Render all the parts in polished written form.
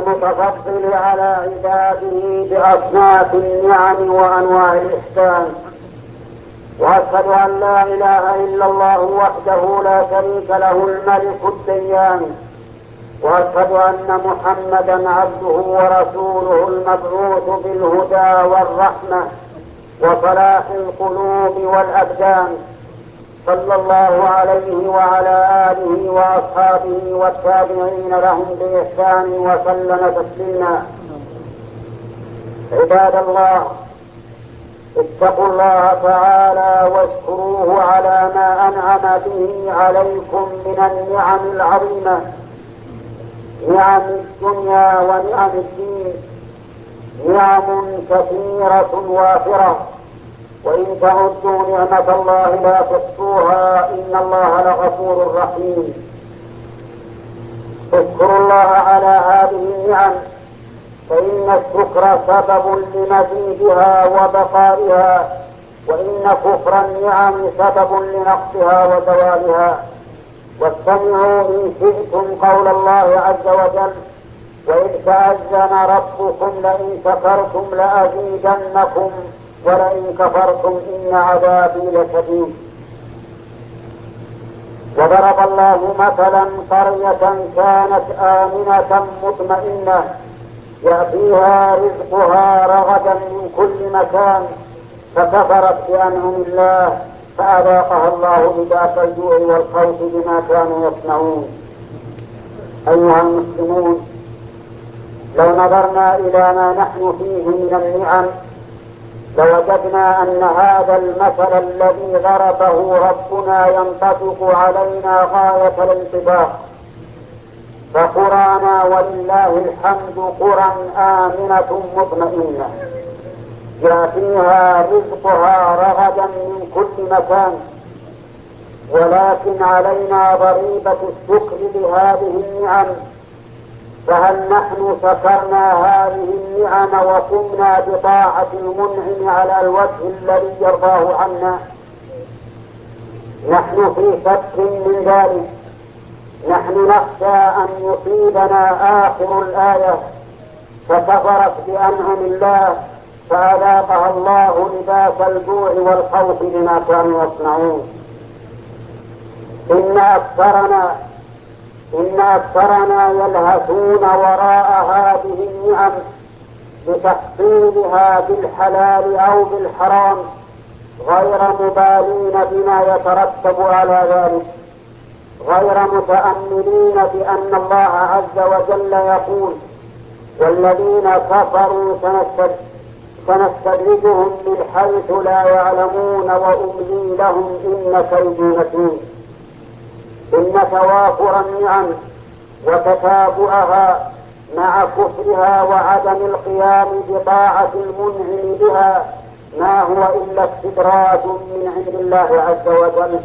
المتفضل على عباده بأصناف النعم وأنواع الإحسان، وأشهد أن لا إله إلا الله وحده لا شريك له الملك الديان، وأشهد أن محمدا عبده ورسوله المبعوث بالهدى والرحمة وصلاح القلوب والأبدان، صلى الله عليه وعلى آله وأصحابه والتابعين لهم بإحسان وسلم تسليما. عباد الله، اتقوا الله تعالى واشكروه على ما أنعم به عليكم من النعم العظيمة، نعم الدنيا ونعم الدين، نعم كثيرة وافرة، وإن تعدوا نعمة الله لا تحصوها، إن الله لغفور رحيم. اشكروا الله على هذه النعم، فإن الشكر سبب لمزيدها وبقائها، وإن كفر النعم سبب لنقصها وزوالها. واستمعوا إن شئتم قول الله عز وجل: وإذ تأذن ربكم لئن شكرتم لأزيدنكم ولئن كفرتم إن عذابي لشديد. وضرب الله مثلا قرية كانت آمنة مطمئنة يأتيها رزقها رغدا من كل مكان، فكفرت بأنعم الله فأذاقها الله لباس الجوع والخوف بما كانوا يصنعون. أيها المسلمون، لو نظرنا إلى ما نحن فيه من النعم لوجدنا أن هذا المثل الذي ضربه ربنا ينطبق علينا غاية الانطباق. فقرانا ولله الحمد قرى آمنة مطمئنة يأتيها رزقها رغدا من كل مكان، ولكن علينا ضريبة الشكر لهذه النعم. فهل نحن شكرنا هذه النعم وقمنا بطاعة المنعم على الوجه الذي يرضاه عنا؟ نحن في شك من ذلك. نحن نخشى أن يصيبنا آخر الآية: فكفرت بأنعم الله فأذاقها الله لباس الجوع والخوف بما كانوا يصنعون. إن أكثرنا يلهثون وراء هذه النعم لتحصيلها بالحلال أو بالحرام، غير مبالين بما يترتب على ذلك، غير متأملين بأن الله عز وجل يقول: والذين كفروا سنستدرجهم من حيث لا يعلمون وأملي لهم إن كيدي متين. إن توافر النعم وتتابعها مع كفرها وعدم القيام بطاعة المنعم بها ما هو إلا استدراج من عند الله عز وجل،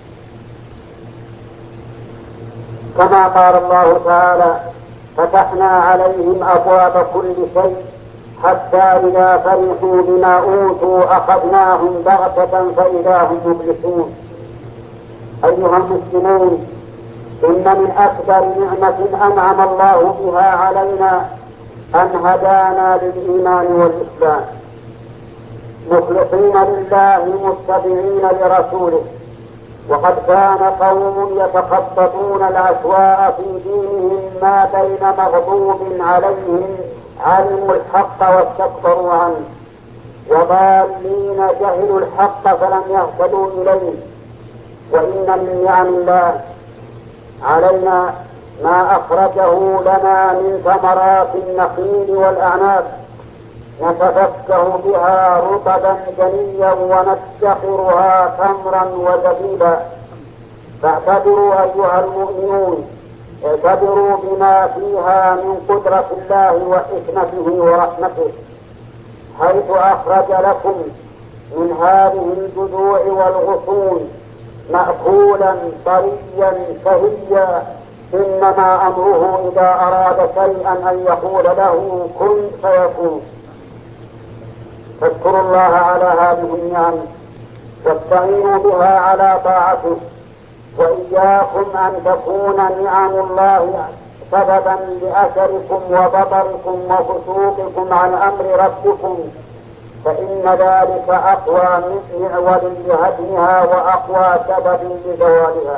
كما قال الله تعالى: فتحنا عليهم أبواب كل شيء حتى إذا فرحوا بما أوتوا أخذناهم بغتة فإذا هم مبلسون. أيها المسلمون، إن من أكبر نعمة أنعم الله بها علينا أن هدانا للإيمان والإسلام مخلصين لله متبعين لرسوله. وقد كان قوم يتخططون الأسواء في دينهم ما بين مغضوب عليهم علموا الحق واستكبروا عنه، وضالين جهلوا الحق فلم يهتدوا إليه. وإن من نعم الله علينا ما أخرجه لنا من ثمرات النخيل والأعناب نتفكه بها رطبا جنيا وندخرها تمرا وزبيبا. فاعتبروا أيها المؤمنون، اعتبروا بما فيها من قدرة الله وحكمته ورحمته، حيث أخرج لكم من هذه الجذوع والغصون مأكولا طريا شهيا، إنما أمره إذا أراد شيئا أن يقول له كن فيكون. فاذكروا الله على هذه النعم واستعينوا بها على طاعته، وإياكم أن تكون نعم الله سببا لأثركم وبطركم وفسوقكم عن أمر ربكم، فإن ذلك أقوى معول لهدمها وأقوى سبب لزوالها.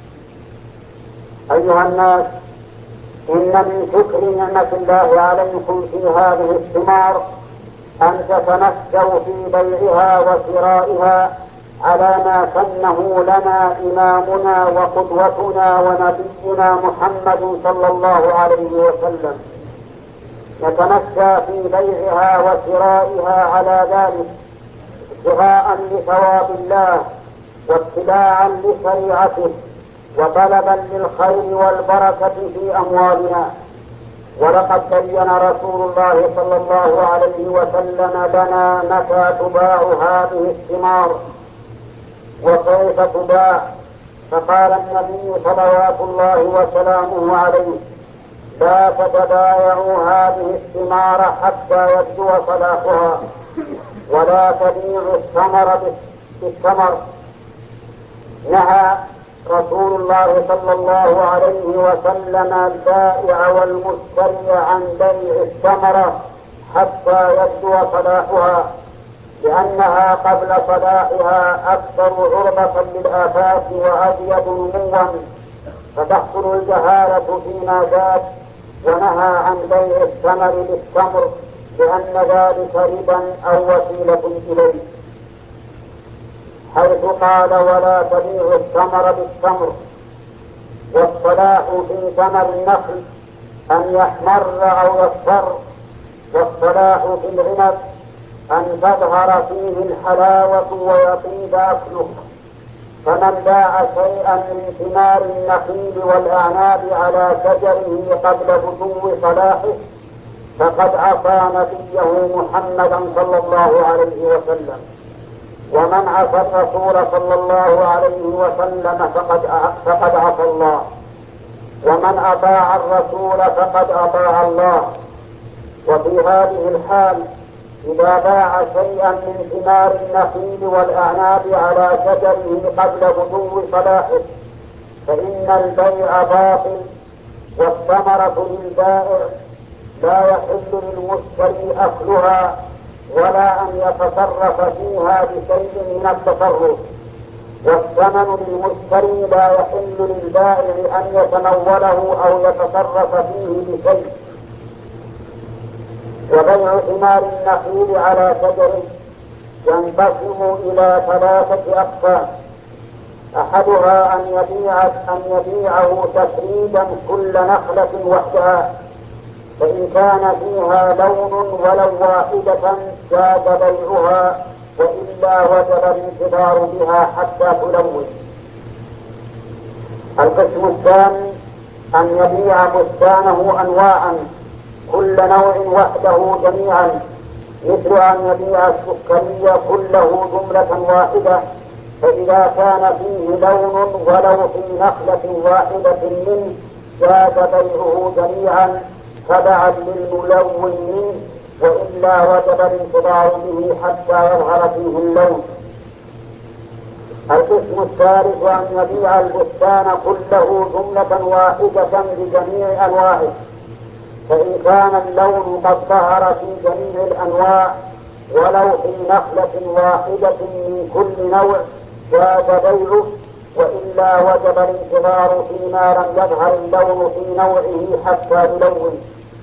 أيها الناس، إن من شكر نعمة الله عليكم في هذه الثمار أن تتمسوا في بيعها وشرائها على ما سنه لنا إمامنا وقدوتنا ونبينا محمد صلى الله عليه وسلم. نتمسى في بيعها وشرائها على ذلك ابتغاء لثواب الله واتباعا لشريعته وطلبا للخير والبركة في أموالنا. ولقد بين رسول الله صلى الله عليه وسلم لنا متى تباع هذه الثمار وكيف تباع، فقال النبي صلوات الله وسلامه عليه: لا تتبايعوا هذه الثمار حتى يبدو صلاحها، ولا تبيعوا الثمر بالثمر. نهى رسول الله صلى الله عليه وسلم البائع والمشتري عن بيع الثمرة حتى يبدو صلاحها، لأنها قبل صلاحها أكثر عرضة للآفات وأزيد نموا، فتحصل الجهالة فيما زاد. ونهى عن بيع الثمر بالتمر لأن ذلك ربا أو وسيلة إليه، حيث قال: ولا تبيع الثمر بالتمر. والصلاح في ثمر النخل أن يحمر أو يصفر، والصلاح في العنب أن تظهر فيه الحلاوة ويطيب أكله. فمن باع شيئا من ثمار النخيل والأعناب على شجره قبل بدو صلاحه فقد عصى نبيه محمدا صلى الله عليه وسلم، ومن عصى الرسول صلى الله عليه وسلم فقد عصى الله، ومن أطاع الرسول فقد أطاع الله. وفي هذه الحال إذا باع شيئا من ثمار النخيل والأعناب على شجره قبل بدو صلاحه فإن البيع باطل، والثمرة للبائع لا يحل للمشتري أكلها ولا أن يتصرف فيها بشيء من التصرف، والثمن للمشتري لا يحل للبائع أن يتنوله أو يتصرف فيه بشيء. وبيع ثمار النخيل على شجره ينقسم إلى 3 أقسام: أحدها أن يبيعه تفريدا كل نخلة وحدها، فإن كان فيها لون ولو واحدة جاز بيعها، وإلا وجب الانتظار بها حتى تلون. القسم الثاني أن يبيع بستانه أنواعا كل نوع وحده جميعا، مثل أن يبيع السكري كله جملة واحدة، فإذا كان فيه لون ولو في نخلة واحدة منه جاز بيعه جميعا تبعا للملون منه، وإلا وجب الانتظار به حتى يظهر فيه اللون. القسم الثالث أن يبيع البستان كله جملة واحدة بجميع أنواعه، فإن كان اللون قد ظهر في جميع الأنواع ولو في نخلة واحدة من كل نوع جاز بيعه، وإلا وجب الانتظار فيما لم يظهر اللون في نوعه حتى يلون.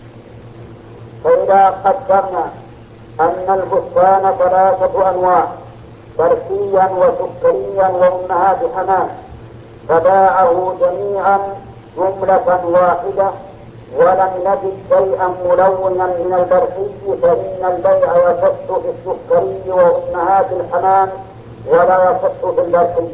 فإذا قدرنا أن البستان 3 أنواع: برسيا وسكريا وأمهات حمام، فباعه جميعا جملة واحدة ولم نجد شيئا ملونا من البرسي، فإن البيع يصح في السكري وأمهات الحمام ولا يصح في البرسي.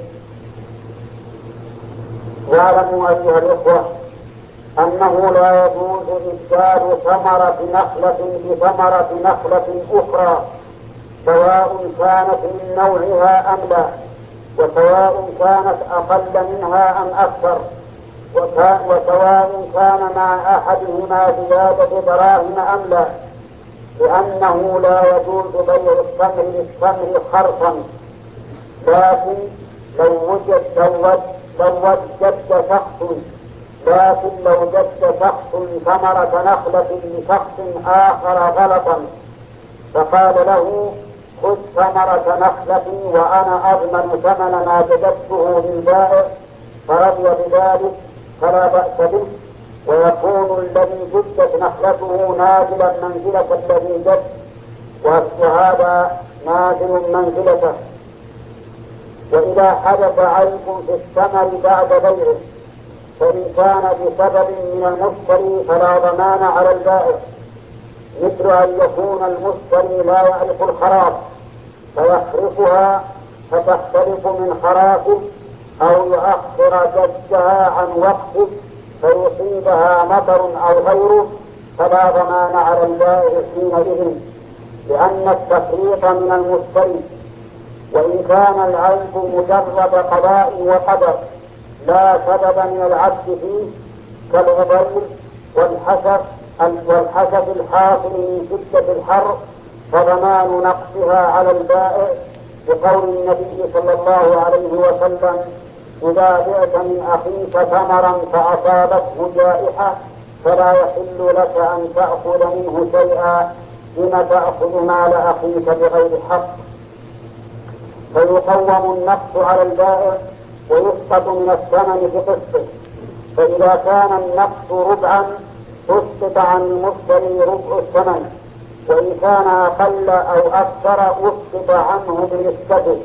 واعلموا أيها الإخوة أنه لا يجوز إبدال ثمرة نخلة بثمرة نخلة أخرى، سواء كانت من نوعها أم لا، وسواء كانت أقل منها أم أكثر، وسواء كان مع أحدهما زيادة دراهم أم لا، لأنه لا يجوز بيع التمر بالتمر خرصا. لكن لو وجد شخص لكن لو جد شخص ثمرة نخلة لشخص آخر غلطا فقال له خذ ثمرة نخلتي وأنا أضمن ثمن ما جددته للبائع فرضي بذلك فلا بأس به، ويكون الذي جدت نخلته نازلا منزلة الذي جد وهذا نازل منزلته. وإذا حدث عيب في الثمر بعد بيعه فإن كان بسبب من المشتري فلا ضمان على البائع، مثل أن يكون المشتري لا يعرف الخراف فيخرفها فتختلف من خرافه، أو يؤخر جدها عن وقته فيصيبها مطر أو غيره، فلا ضمان على البائع حينئذ لأن التفريط من المشتري. وإن كان العيب مجرد قضاء وقدر لا سبب من العبد فيه كالغبير والحسد الحاصل من شدة الحر فضمان نقصها على البائع، بقول النبي صلى الله عليه وسلم إذا بعت من أخيك ثمرا فأصابته جائحة فلا يحل لك أن تأخذ منه شيئا لم تأخذ مال أخيك بغير حق، فيقوم النقص على البائع ويسقط من الثمن بقسطه. فإذا كان النقص ربعا أسقط عن المشتري ربع الثمن، وإن كان أقل أو أكثر أسقط عنه بنسبته.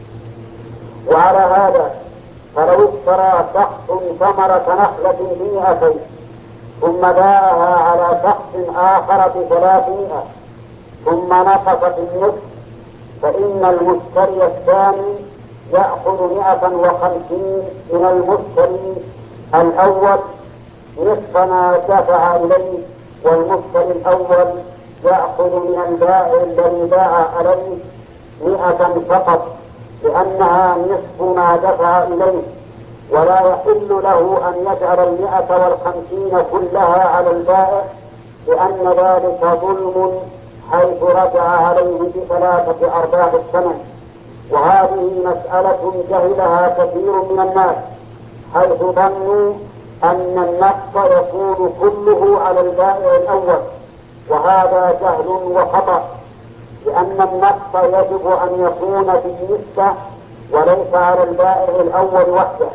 وعلى هذا فلو اشترى شخص ثمرة نخلة ب100 ثم باعها على شخص آخر ب300 ثم نقصت النصف، فإن المشتري الثاني يأخذ 150 من المشتري الأول نصف ما دفع إليه، والمشتري الأول يأخذ من البائع الذي باع عليه 100 فقط لأنها نصف ما دفع إليه، ولا يحل له أن يجعل 150 كلها على البائع لأن ذلك ظلم حيث رجع عليه ب3 الثمن. وهذه مسألة جهلها كثير من الناس حيث ظنوا أن النقص يكون كله على البائع الأول، وهذا جهل وخطأ، لأن النقص يجب أن يكون بالنسبة وليس على البائع الأول وحده.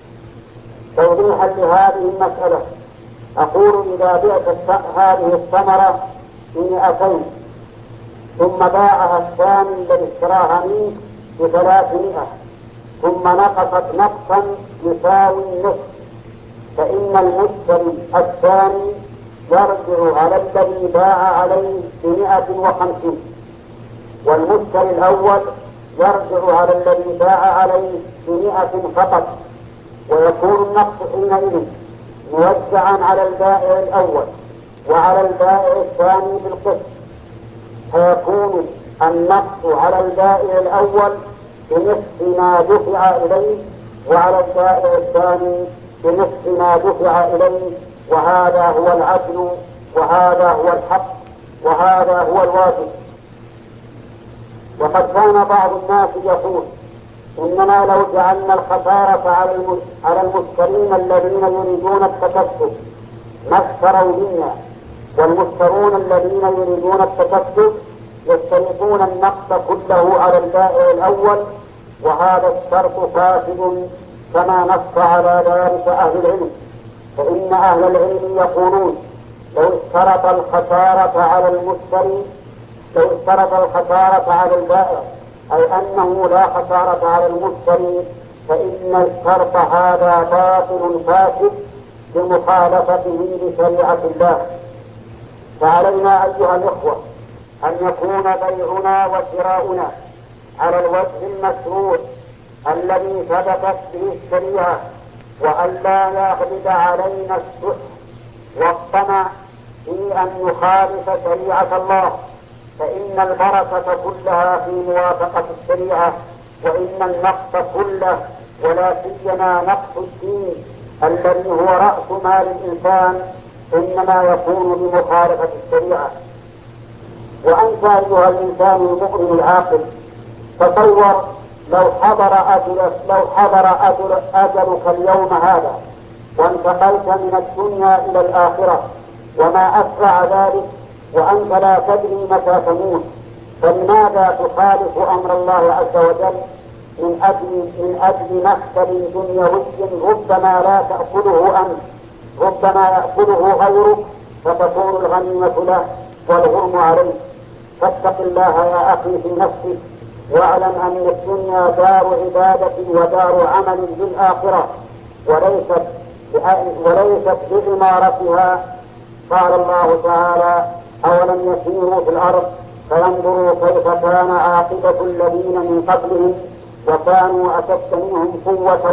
توضيحا لهذه المسألة أقول إذا بعت هذه الثمرة ب200 ثم باعها الثاني الذي اشتراها منه ب300 ثم نقصت نقصا يساوي النصف، فإن المشتري الثاني يرجع على الذي باع عليه ب150، والمشتري الأول يرجع على الذي باع عليه ب100 فقط، ويكون النقص حينئذ موزعا على البائع الأول وعلى البائع الثاني بالقسط، فيكون النقص على البائع الأول بنصف ما دفع إليه وعلى البائع الثاني بنصف ما دفع إليه، وهذا هو العدل وهذا هو الحق وهذا هو الواجب. وقد كان بعض الناس يقول إننا لو جعلنا الخسارة على المشترين الذين يريدون التكسب ما اشتروا منا، والمشترون الذين يريدون التكسب يشترطون النقص كله على البائع الأول، وهذا الشرط فاسد كما نص على ذلك أهل العلم. فإن أهل العلم يقولون لو اشترط الخسارة على المشتري لو اشترط الخسارة على البائع أي أنه لا خسارة على المشتري فإن الشرط هذا باطل فاسد بمخالفته لشريعة الله. فعلينا أيها الإخوة أن يكون بيعنا وشراؤنا على الوجه المشروع الذي ثبتت به الشريعة، وأن لا يغلب علينا السحت والطمع في أن نخالف شريعة الله، فإن البركة كلها في موافقة الشريعة، وإن النقص كله ولا سيما نقص الدين الذي هو رأس مال الإنسان إنما يكون بمخالفة الشريعة. وأنت أيها الإنسان المؤمن العاقل تصور لو حضر أجلك اليوم هذا وانتقلت من الدنيا إلى الآخرة، وما أسرع ذلك وأنت لا تدري متى تموت، فلماذا تخالف أمر الله عز وجل من أجل مكسب دنيوي ربما لا تأكله أنت، ربما يأكله غيرك فتكون الغنيمة له والغرم عليه. فاتق الله يا أخي في نفسك، واعلم أن الدنيا دار عبادة ودار عمل للآخرة وليست بعمارتها. قال الله تعالى: أولم يسيروا في الأرض فينظروا كيف كان عاقبة الذين من قبلهم وكانوا أشد منهم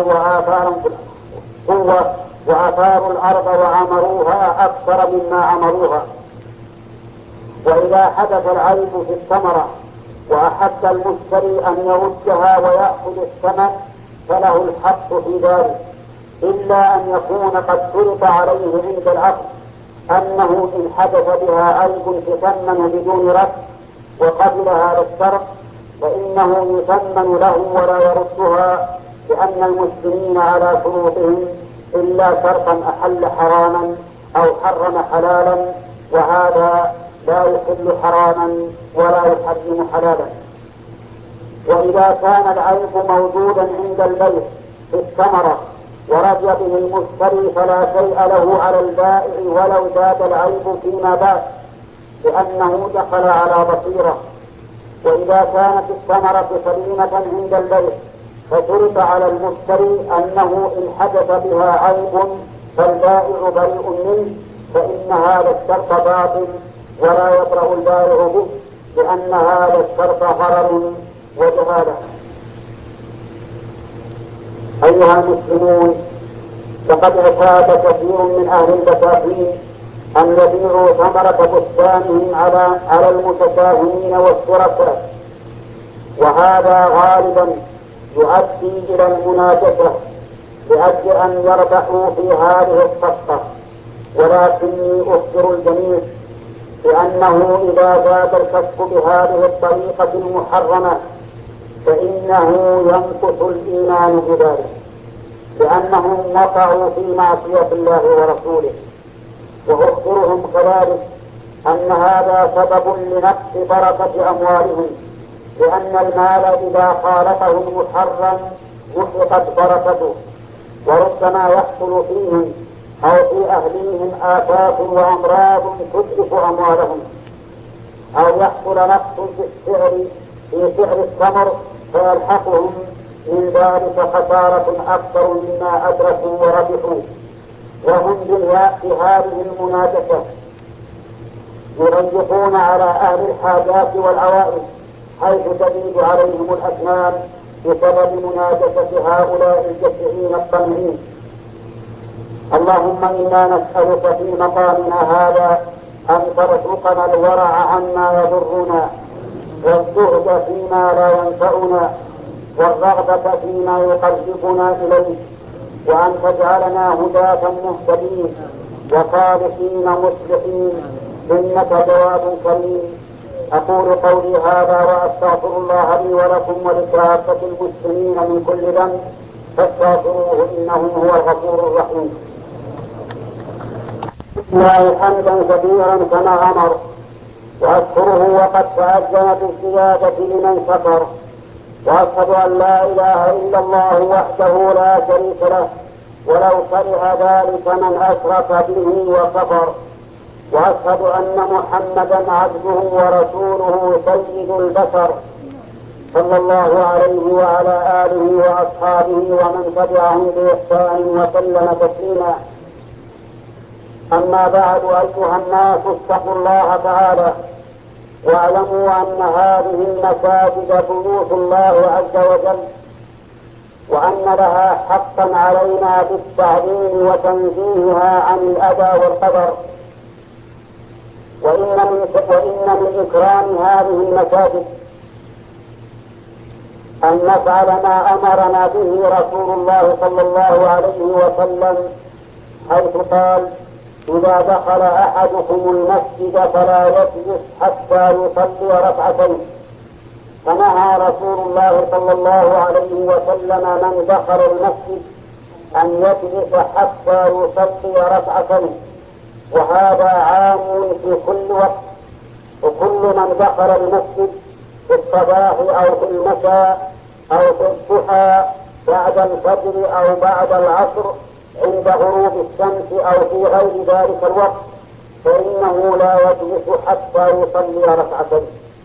قوة وأثاروا الأرض وعمروها أكثر مما عمروها. وإذا حدث العيب في الثمرة وأحب المشتري أن يردها ويأخذ الثمن فله الحق في ذلك، إلا أن يكون قد شرط عليه عند العقد أنه إن حدث بها عيب تثمن بدون رد وقبل هذا الشرط فإنه يثمن له ولا يردها، لأن المسلمين على شروطهم إلا شرطا أحل حراما أو حرم حلالا، وهذا لا يحل حراما ولا يحرم حلالا. وإذا كان العيب موجودا عند البيع في الثمرة ورضي به المشتري فلا شيء له على البائع ولو زاد العيب فيما بعد، لأنه دخل على بصيرة. وإذا كانت الثمرة سليمة عند البيع فشرط على المشتري أنه إن حدث بها عيب فالبائع بريء منه، فإن هذا الشرط باطل ولا يطرأ البائع به، لأن هذا الشرط غرر وجهالة. أيها المسلمون، لقد اعتاد كثير من أهل البساتين أن يبيعوا ثمرة بستانهم على المتساهمين والشركاء، وهذا غالبا يؤدي إلى المناجشة لأجل أن يربحوا في هذه الصفقة. ولكني أخبر الجميع بأنه إذا زاد الكسب بهذه الطريقة المحرمة فإنه ينقص الإيمان بذلك، لأنهم وقعوا في معصية الله ورسوله. وأخبرهم كذلك أن هذا سبب لنقص بركة أموالهم، لأن المال إذا خالفه المحرم محقت بركته، وربما يحصل فيهم أو في أهليهم آفات وأمراض تتلف أموالهم، أو يحصل نقص في سعر الثمر فيلحقهم من ذلك خسارة أكثر مما أدركوا وربحوا. وهم بالياء في هذه المناجشة يضيقون على أهل الحاجات والعوائد، حيث تزيد عليهم الأثمان بسبب مناجشة هؤلاء الجشعين الطمعين. اللهم إنا نسألك في مقامنا هذا أن ترزقنا الورع عما يضرنا، والزهد فيما لا ينفعنا، والرغبة فيما يقربنا إليك، وأن تجعلنا هداة مهتدين وصالحين مصلحين، إنك جواد كريم. أقول قولي هذا وأستغفر الله لي ولكم ولكافة المسلمين من كل ذنب فاستغفروه إنه هو الغفور الرحيم. بسم الله حمدا كثيرا كما أمر، وأشكره وقد تأذن بالزيادة لمن شكر، وأشهد أن لا إله إلا الله وحده لا شريك له ولو كره ذلك من أشرك به وكفر، وأشهد أن محمدا عبده ورسوله سيد البشر صلى الله عليه وعلى آله وأصحابه ومن تبعهم بإحسان وسلم تسليما. أما بعد، أيها الناس اتقوا الله تعالى واعلموا أن هذه المساجد بيوت الله عز وجل، وأن لها حقا علينا بالتعليم وتنزيهها عن الأذى والقدر. وإن من إكرام هذه المساجد أن نفعل ما أمرنا به رسول الله صلى الله عليه وسلم، حيث قال: إذا دخل أحدكم المسجد فلا يجلس حتى يصلي ركعتين. فنهى رسول الله صلى الله عليه وسلم من دخل المسجد أن يجلس حتى يصلي ركعتين، وهذا عام في كل وقت، وكل من دخل المسجد في الصباح أو في المساء أو في الضحى بعد الفجر أو بعد العصر عند غروب الشمس أو في غير ذلك الوقت، فإنه لا يجلس حتى يصلي ركعتين.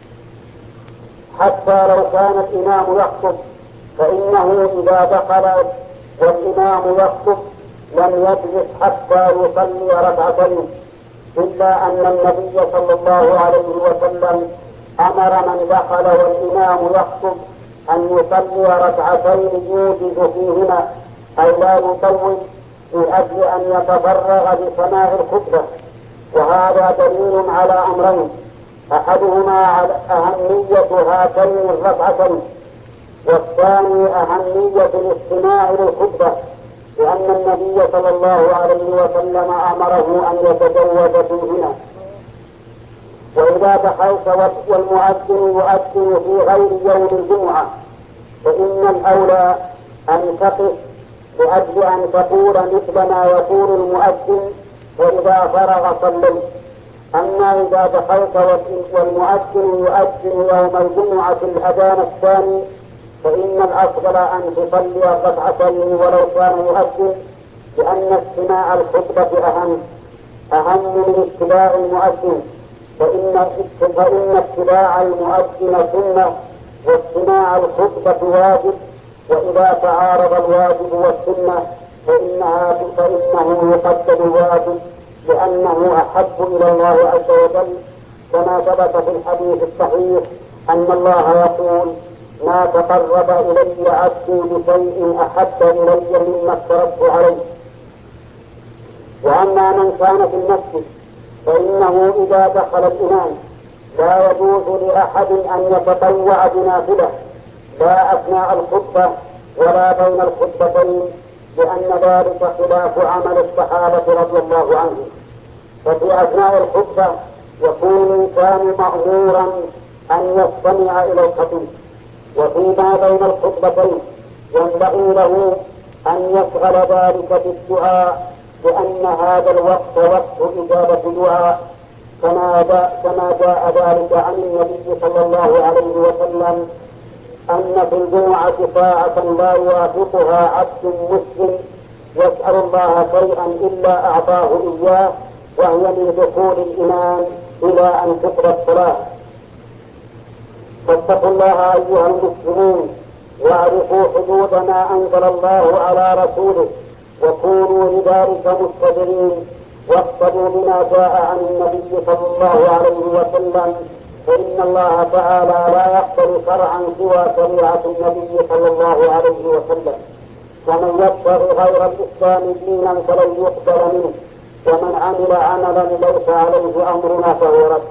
حتى لو كان الإمام يخطب فإنه إذا دخل والإمام يخطب لم يجلس حتى يصلي ركعتين، إلا أن النبي صلى الله عليه وسلم أمر من دخل والإمام يخطب أن يصلي ركعتين يوجز فيهما، أي لا يطول، لأجل أن يتفرغ لسماع الخطبة. وهذا دليل على أمرين: أحدهما على أهمية هاتين الركعتين، والثاني أهمية الاستماع للخطبة، لأن النبي صلى الله عليه وسلم أمره أن يتجوز فيهما. وإذا دخلت والمؤذن يؤذن في غير يوم الجمعة فإن الأولى أن تقف لأجل أن تقول مثل ما يقول المؤذن، وإذا فرغ صليت. أما إذا دخلت والمؤذن يؤذن يوم الجمعة الأذان الثاني فإن الأفضل أن تصلي ركعتين ولو كان يؤذن، لأن استماع الخطبة أهم من اتباع المؤذن، فإن اتباع المؤذن سنة واستماع الخطبة واجب، وإذا تعارض الواجب والسنة فإنه يقدم الواجب لأنه أحب إلى الله عز وجل، كما ثبت في الحديث الصحيح أن الله يقول: ما تقرب إلي عبدي بشيء أحب إلي مما افترضت عليه. وأما من كان في المسجد فإنه إذا دخل الإمام لا يجوز لأحد أن يتطوع بنافلة، لا أثناء الخطبة ولا بين الخطبتين، لأن ذلك خلاف عمل الصحابة رضي الله عنهم. ففي أثناء الخطبة يكون الإنسان مأمورا أن يستمع إلى الخطيب، وفيما بين الخطبتين ينبغي له أن يشغل ذلك بالدعاء، لأن هذا الوقت وقت إجابة دعاء، كما جاء ذلك عن النبي صلى الله عليه وسلم أن في الجمعة ساعة لا يوافقها عبد مسلم يسأل الله شيئا إلا أعطاه إياه، وهي من دخول الإمام إلى أن تقضى الصلاة. فاتقوا الله أيها المسلمون، واعرفوا حدود ما أنزل الله على رسوله، وكونوا لذلك مستدرين، واقتدوا بما جاء عن النبي صلى الله عليه وسلم، فإن الله تعالى لا يقبل شرعا سوى شريعة النبي صلى الله عليه وسلم. ومن يبتغي غير الإسلام دينا فلن يقبل منه، ومن عمل عملا ليس عليه أمرنا فهو رد.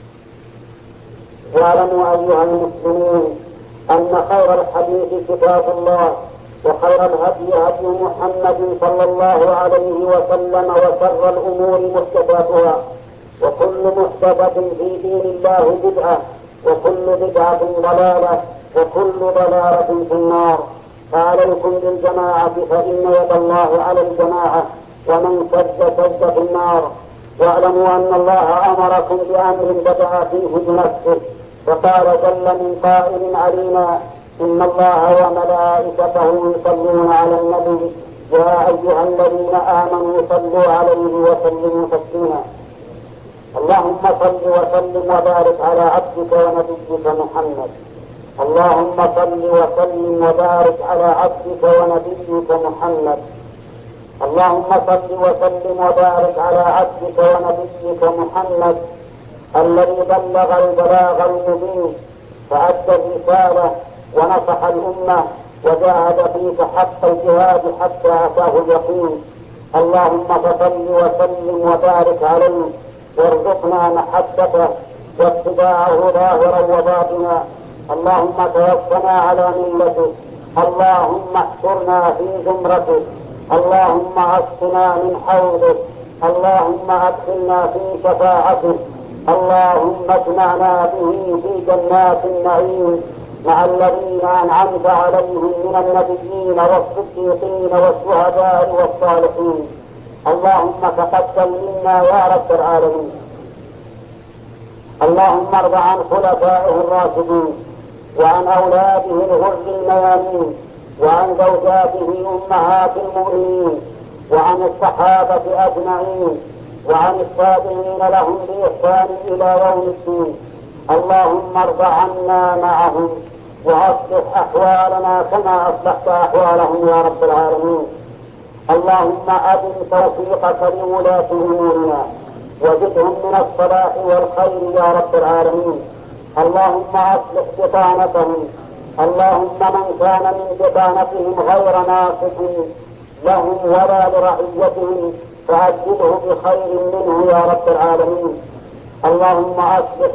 واعلموا أيها المسلمون أن خير الحديث كتاب الله، وخير الهدي هدي محمد صلى الله عليه وسلم، وشر الأمور محدثاتها، وكل محدثة في دين الله بدعة، وكل بدعة ضلالة، وكل ضلالة في النار. فعليكم بالجماعة فإن يد الله على الجماعة، ومن سد في النار. واعلموا أن الله أمركم بأمر بدأ فيه بنفسه، فقال جل من قائل علينا: إن الله وملائكته يصلون على النبي يا أيها الذين آمنوا صلوا عليه وسلموا تسليما. اللهم صل وسلم وبارك على عبدك ونبيك محمد. اللهم صل وسلم وبارك على عبدك ونبيك محمد. اللهم صل وسلم وبارك على عبدك ونبيك محمد الذي بلغ البلاغ المبين، فأدى الرسالة ونصح الأمة، وجاهد فيك حق الجهاد حتى أتاه اليقين. اللهم فصل وسلم وبارك عليه، وارزقنا محبته واتباعه ظاهرا وباطنا. اللهم توفنا على ملته، اللهم احشرنا في زمرته، اللهم عصنا من حوضه، اللهم ادخلنا في شفاعته، اللهم اجمعنا به في جنات النعيم مع الذين أنعمت عليهم من النبيين والصديقين والشهداء والصالحين. اللهم تقبل منا يا رب العالمين. اللهم ارض عن خلفائه الراشدين وعن أولاده الغر الميامين وعن زوجاته أمهات المؤمنين وعن الصحابة أجمعين وعن التابعين لهم بإحسان إلى يوم الدين. اللهم ارض عنا معهم وأصلح أحوالنا كما أصلحت أحوالهم يا رب العالمين. اللهم أدم توفيقك لولاة أمورنا وزدهم من الصلاح والخير يا رب العالمين. اللهم أصلح بطانتهم. اللهم من كان من بطانتهم غير ناصح لهم ولا لرعيتهم فأجله بخير منه يا رب العالمين. اللهم أصلح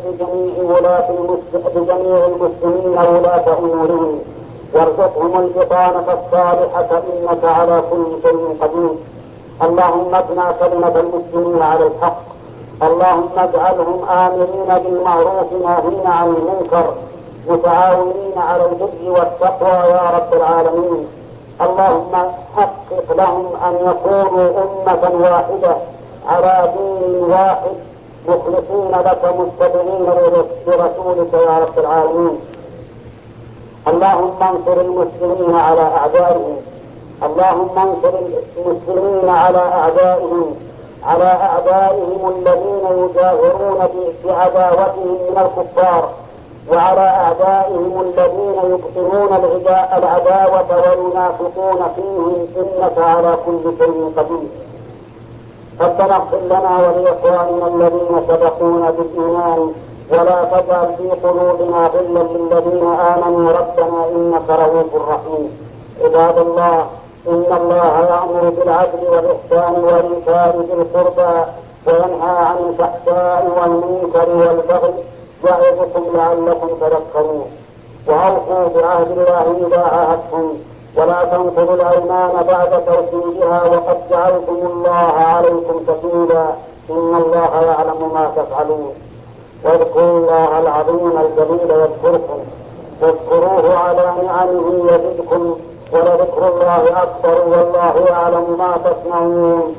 بجميع المسلمين ولاة أمورهم وارزقهم البطانة الصالحة إنك على كل شيء قدير. اللهم اجمع كلمة المسلمين على الحق. اللهم اجعلهم آمرين بالمعروف ناهين عن المنكر متعاونين على البر والتقوى يا رب العالمين. اللهم حقق لهم أن يكونوا أمة واحدة على دين واحد مخلصين لك متبعين لرسولك يا رب العالمين. اللهم انصر المسلمين على أعدائهم. اللهم انصر المسلمين على أعدائهم الذين يجاهرون بعداوتهم من الكفار وعلى أعدائهم الذين يبطلون العداوة وينافقون فيهم إنك على كل شيء قدير. ربنا اغفر لنا ولإخواننا الذين سبقونا بالإيمان ولا تجعل في قلوبنا غلا للذين آمنوا ربنا إنك رؤوف رحيم. عباد الله، إن الله يأمر بالعدل والإحسان وإيتاء ذي القربى وينهى عن الفحشاء والمنكر والبغي يعظكم لعلكم تذكرون. وأوفوا بعهد الله إذا عاهدتم ولا تنقضوا الأيمان بعد توكيدها وقد جعلتم الله عليكم كفيلا إن الله يعلم ما تفعلون. واذكروا الله العظيم الجليل يذكركم واذكروه على نعمه يزدكم ولذكر الله أكبر والله يعلم ما تصنعون.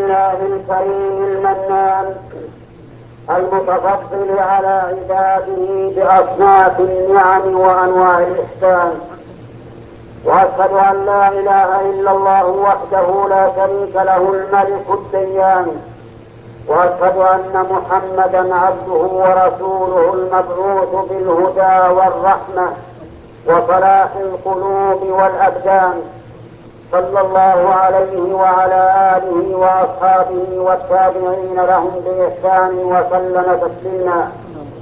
الله الكريم المنان المتفضل على عباده بأصناف النعم وأنواع الإحسان، وأشهد أن لا إله إلا الله وحده لا شريك له الملك الديان، وأشهد أن محمدا عبده ورسوله المبعوث بالهدى والرحمة وصلاح القلوب والأبدان، صلى الله عليه وعلى آله وأصحابه والتابعين لهم بإحسان وسلم تسليما.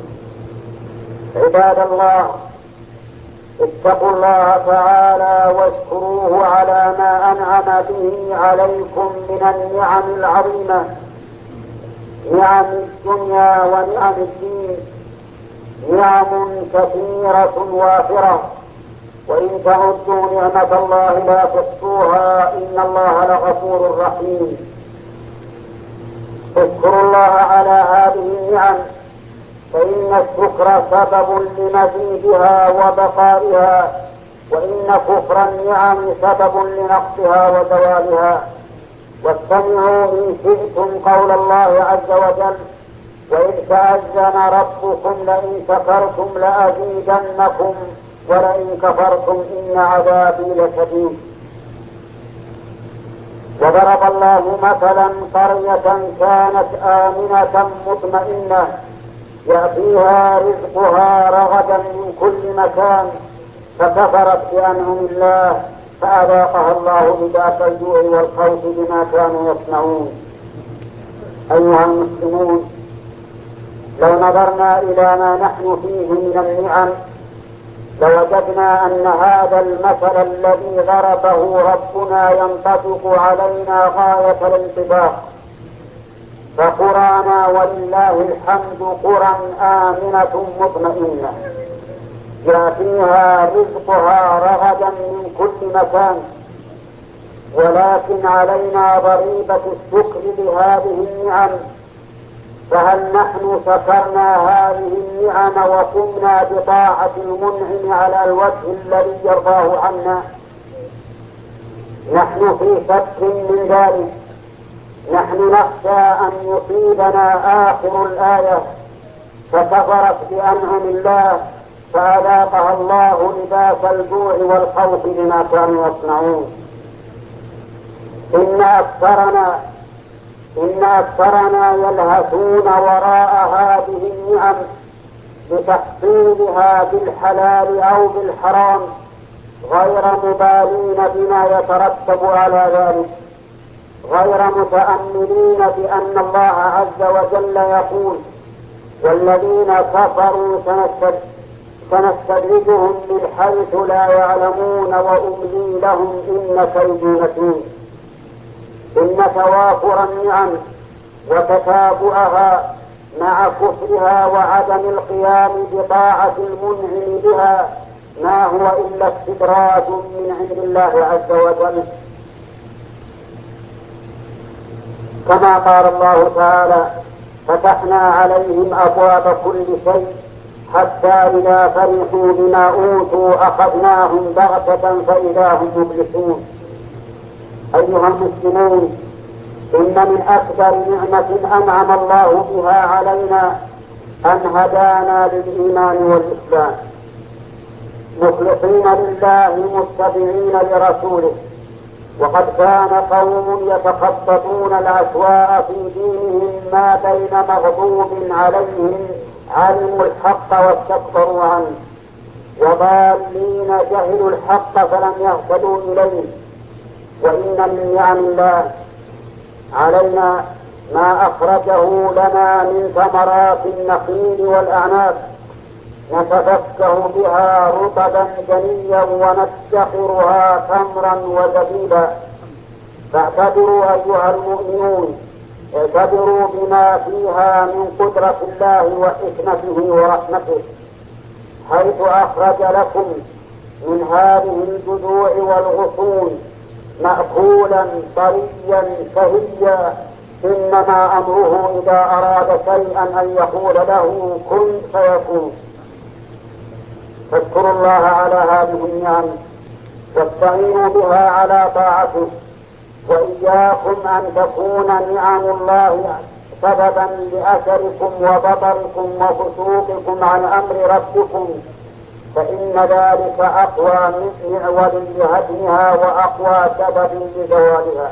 عباد الله، اتقوا الله تعالى واشكروه على ما أنعم به عليكم من النعم العظيمة، نعم الدنيا ونعم الدين، نعم كثيرة وافرة، وإن تعدوا نعمة الله لا تحصوها، إن الله لغفور رحيم. اذكروا الله على هذه النعم، فإن الشكر سبب لمزيدها وبقائها، وإن كفر النعم سبب لنقصها وزوالها. واستمعوا إن شئتم قول الله عز وجل: وإذ تأذن ربكم لئن شكرتم لأزيدنكم ولئن كفرتم إن عذابي لشديد. وضرب الله مثلا قرية كانت آمنة مطمئنة يأتيها رزقها رغدا من كل مكان فكفرت بأنعم الله فأذاقها الله لباس الجوع والخوف بما كانوا يصنعون. أيها المسلمون، لو نظرنا إلى ما نحن فيه من النعم لوجدنا أن هذا المثل الذي ضربه ربنا ينطبق علينا غاية الانطباق. فقرانا ولله الحمد قرى آمنة مطمئنة يأتيها رزقها رغدا من كل مكان، ولكن علينا ضريبة الشكر لهذه النعم. فهل نحن شكرنا هذه النعم وقمنا بطاعة المنعم على الوجه الذي يرضاه عنا؟ نحن في شك من ذلك. نحن نخشى أن يصيبنا آخر الآية: فكفرت بأنعم الله فأذاقها الله لباس الجوع والخوف بما كانوا يصنعون. إن أكثرنا يلهثون وراء هذه النعم لتحصيلها بالحلال أو بالحرام، غير مبالين بما يترتب على ذلك، غير متأملين بأن الله عز وجل يقول: والذين كفروا سنستدرجهم من حيث لا يعلمون وأملي لهم إن كيدي متين. إن توافر النعم وتتابعها مع كفرها وعدم القيام بطاعة المنعم بها ما هو إلا استدراج من عند الله عز وجل، كما قال الله تعالى: فتحنا عليهم أبواب كل شيء حتى إذا فرحوا بما أوتوا أخذناهم بغتة فإذا هم مبلسون. أيها المسلمون، إن من أكبر نعمة أنعم الله بها علينا أن هدانا للإيمان والإسلام مخلصين لله متبعين لرسوله. وقد كان قوم يتخططون الأسواء في دينهم ما بين مغضوب عليهم علموا الحق واستكبروا عنه، وضالين جهلوا الحق فلم يهتدوا إليه. وإن من نعم الله علينا ما أخرجه لنا من ثمرات النخيل والأعناب نتفكه بها رطبا جنيا وندخرها تمرا وزبيبا. فاعتبروا أيها المؤمنون، اعتبروا بما فيها من قدرة الله وحكمته ورحمته، حيث أخرج لكم من هذه الجذوع والغصون مأكولا طريا شهيا. إنما أمره إذا أراد شيئا أن يقول له كن فيكون. فاذكروا الله على هذه النعم واستعينوا بها على طاعته، وإياكم أن تكون نعم الله سببا لأثركم وبطركم وفسوقكم عن أمر ربكم، فإن ذلك أقوى معول لهدمها وأقوى سبب لزوالها.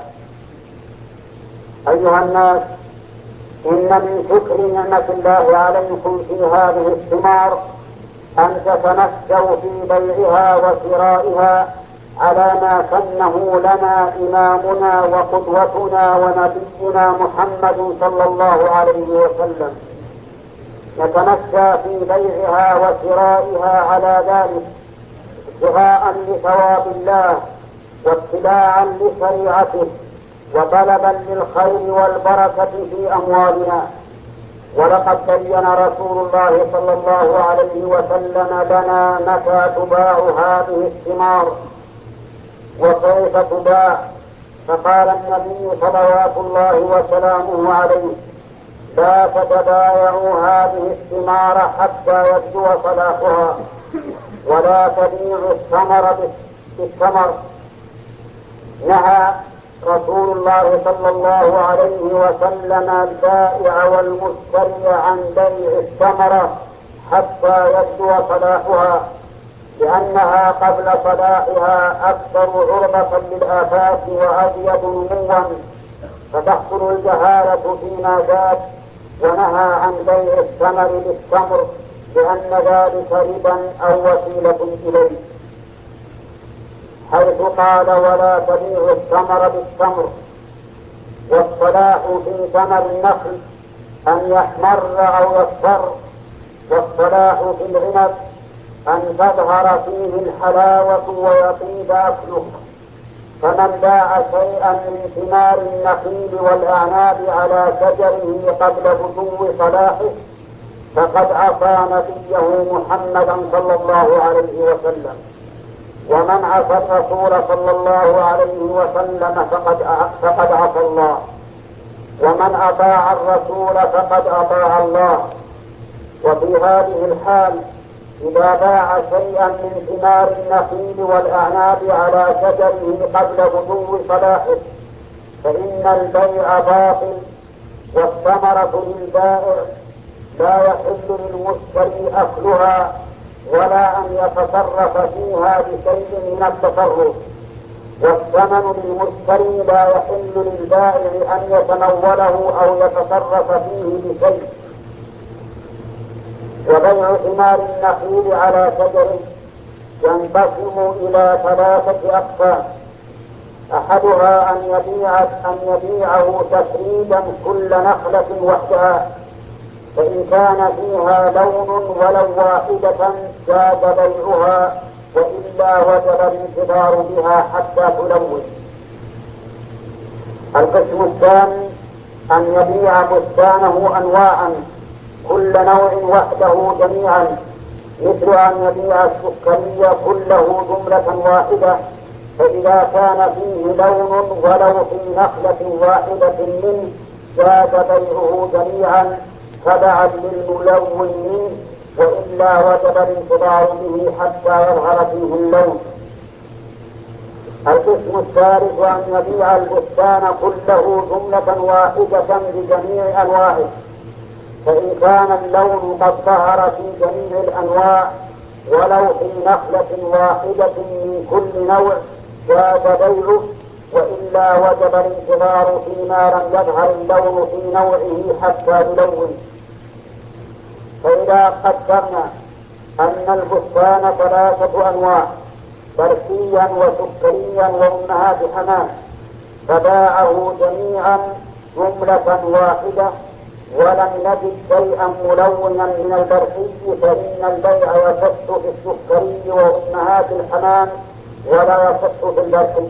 أيها الناس، إن من شكر نعمة الله عليكم في هذه الثمار أن تتمسوا في بيعها وشرائها على ما سنه لنا إمامنا وقدوتنا ونبينا محمد صلى الله عليه وسلم. نتمسى في بيعها وشرائها على ذلك ابتغاء لثواب الله واتباعا لشريعته وطلبا للخير والبركة في أموالنا. ولقد بين رسول الله صلى الله عليه وسلم لنا متى تباع هذه الثمار وكيف تباع، فقال النبي صلوات الله وسلامه عليه: لا تتبايعوا هذه الثمار حتى يبدو صلاحها، ولا تبيعوا الثمر بالثمر. نهى رسول الله صلى الله عليه وسلم البائع والمشتري عن بيع الثمرة حتى يبدو صلاحها، لأنها قبل صلاحها أكثر عرضة للآفات وأزيد نموا، فتحصل الجهالة فيما زاد. ونهى عن بيع الثمر بالتمر لأن ذلك ربا أو وسيلة إليه، حيث قال: ولا تبيع الثمر بالتمر. والصلاح في ثمر النخل أن يحمر أو يصفر، والصلاح في العنب أن تظهر فيه الحلاوة ويطيب أكله. فمن باع شيئا من ثمار النخيل والأعناب على شجره قبل بدو صلاحه فقد عصى نبيه محمدا صلى الله عليه وسلم. ومن عصى الرسول صلى الله عليه وسلم فقد عصى الله، ومن أطاع الرسول فقد أطاع الله. وفي هذه الحال إذا باع شيئا من ثمار النخيل والأعناب على شجره قبل بدو صلاحه فإن البيع باطل والثمرة للبائع، لا يحل للمشتري أكلها ولا أن يتصرف فيها بشيء من التصرف، والثمن للمشتري لا يحل للبائع أن يتنوله أو يتصرف فيه بشيء. وبيع ثمار النخيل على شجره ينقسم إلى 3 أقسام: أحدها أن يبيعه تفريدا كل نخلة وحدها، فإن كان فيها لون ولو واحدة جاز بيعها، وإلا وجب الانتظار بها حتى تلون. القسم الثاني أن يبيع بستانه أنواعا كل نوع وحده جميعا، مثل أن يبيع السكري كله جملة واحدة، فإذا كان فيه لون ولو في نخلة واحدة منه جاز بيعه جميعا تبعا للملون منه، وإلا وجب الانتظار به حتى يظهر فيه اللون. القسم الثالث أن يبيع البستان كله جملة واحدة بجميع أنواعه، فإن كان اللون قد ظهر في جميع الأنواع ولو في نخلة واحدة من كل نوع جاز بيعه، وإلا وجب الانتظار فيما لم يظهر اللون في نوعه حتى يلون. فإذا قدرنا أن البستان 3 أنواع: برسيا وسكريا وأمهات حمام، فباعه جميعا جملة واحدة ولم نجد شيئا ملونا من البرسي، فإن البيع يصح في السكري وأمهات الحمام ولا يصح في البرسي.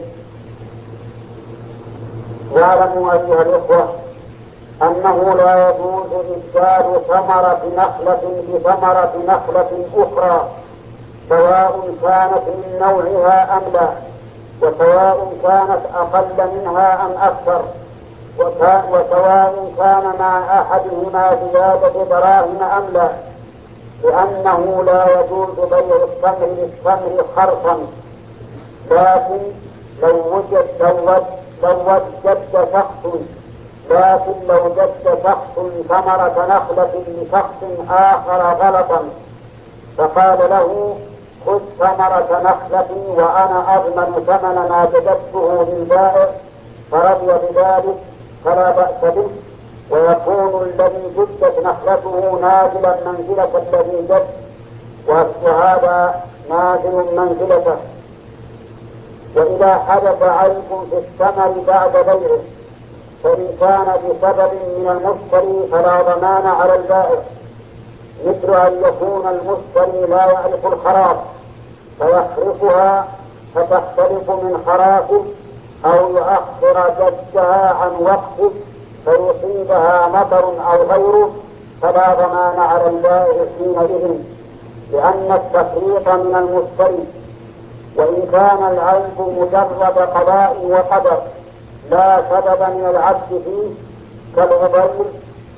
واعلموا أيها الإخوة أنه لا يجوز إبدال ثمرة نخلة بثمرة نخلة أخرى، سواء كانت من نوعها أم لا، وسواء كانت أقل منها أم أكثر، وسواء كان مع أحدهما زيادة دراهم أم لا، لأنه لا يجوز بيع التمر بالتمر خرصا. لكن لو لو جد شخص، لكن لو جد شخص ثمرة نخلة لشخص آخر غلطا فقال له خذ ثمرة نخلتي وأنا أضمن ثمن ما جددته للبائع فرضي بذلك فلا بأس به، ويكون الذي جدت نخلته نازلا منزلة الذي جد، وهذا نازل منزلته. وإذا حدث عيب في الثمر بعد بيعه فإن كان بسبب من المشتري فلا ضمان على البائع، مثل أن يكون المشتري لا يعرف الخراف فيخرفها فتختلف من خرافه، أو يؤخر جدها عن وقته فيصيبها مطر أو غيره، فلا ضمان على البائع حينئذ لأن التفريط من المشتري. وإن كان العيب مجرد قضاء وقدر لا سبب من العبد فيه كالغبير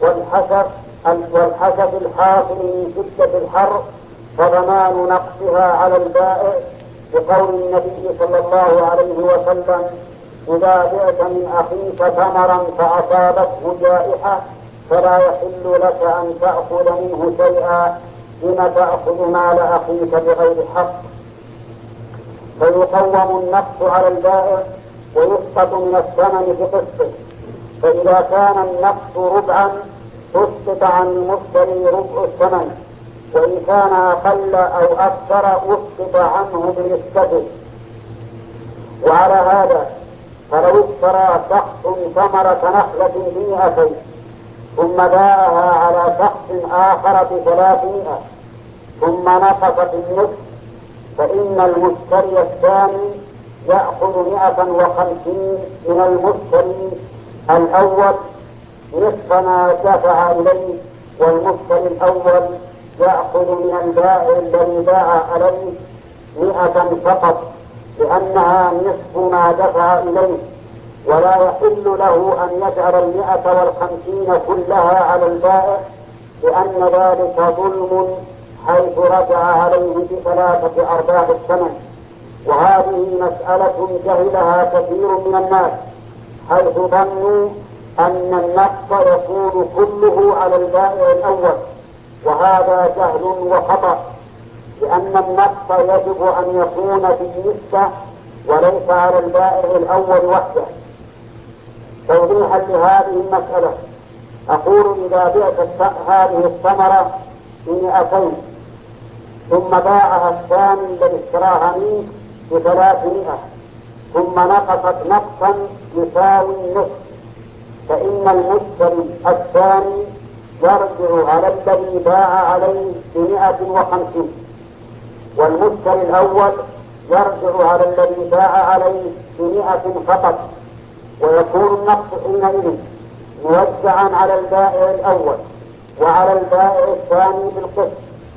والحسف الحاصل من شدة الحر فضمان نقصها على البائع، بقول النبي صلى الله عليه وسلم إذا بعت من أخيك ثمرا فأصابته جائحة فلا يحل لك أن تأخذ منه شيئا لم تأخذ مال أخيك بغير حق. فيقوم النقص على البائع ويسقط من الثمن بقسطه، فإذا كان النقص ربعا سقط عن المشتري ربع الثمن، وإن كان أقل أو أكثر أسقط عنه بنسبته. وعلى هذا فلو اشترى شخص ثمرة نخلة ب100 ثم باعها على شخص آخر ب300 ثم نقصت النصف، فإن المشتري الثاني يأخذ 150 من المشتري الأول نصف ما دفع إليه، والمشتري الأول يأخذ من البائع الذي باع عليه 100 فقط لأنها نصف ما دفع إليه، ولا يحل له أن يجعل 150 كلها على البائع لأن ذلك ظلم حيث رجع عليه ب3 الثمن. وهذه مسألة جهلها كثير من الناس حيث ظنوا أن النقص يكون كله على البائع الأول، وهذا جهل وخطأ، لأن النقص يجب أن يكون بالنسبة وليس على البائع الأول وحده. توضيحا لهذه المسألة أقول إذا بعت هذه الثمرة ب200 ثم باعها الثاني الذي اشتراها منه ب300 ثم نقصت نقصا يساوي النصف، فإن المشتري الثاني يرجع على الذي باع عليه ب150، والمشتري الأول يرجع على الذي باع عليه ب100 فقط، ويكون النقص حينئذ موزعا على البائع الأول وعلى البائع الثاني بالقسط،